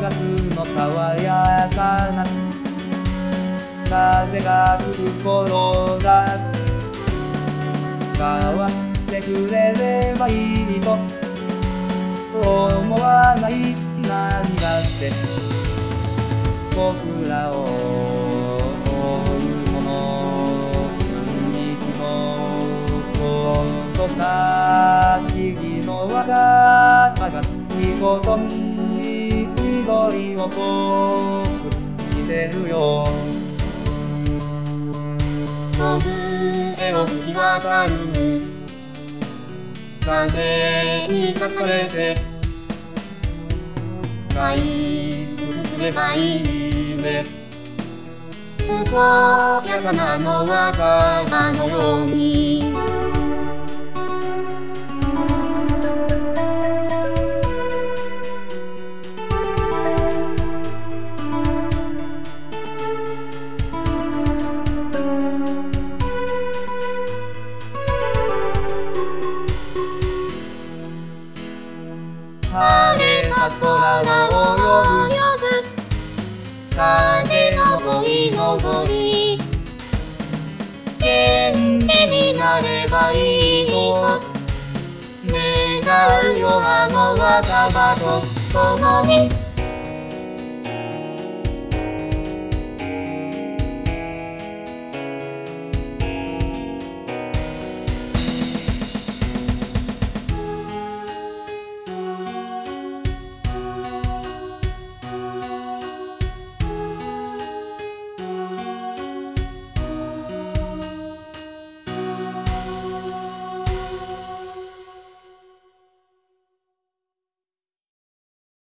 月の爽やかな風が吹く頃だ。変わってくれればいいと思わない何だって僕らを追うもの雰囲気のことさ。君のわがまが見事に緑を濃くしてるよ。 遠くへを吹き渡る風に重ねて回復すればいいね。健やかなの若葉のように晴れた空は泳ぐ影の鯉のぼり元気になればいいと願うよ。あの若葉と共に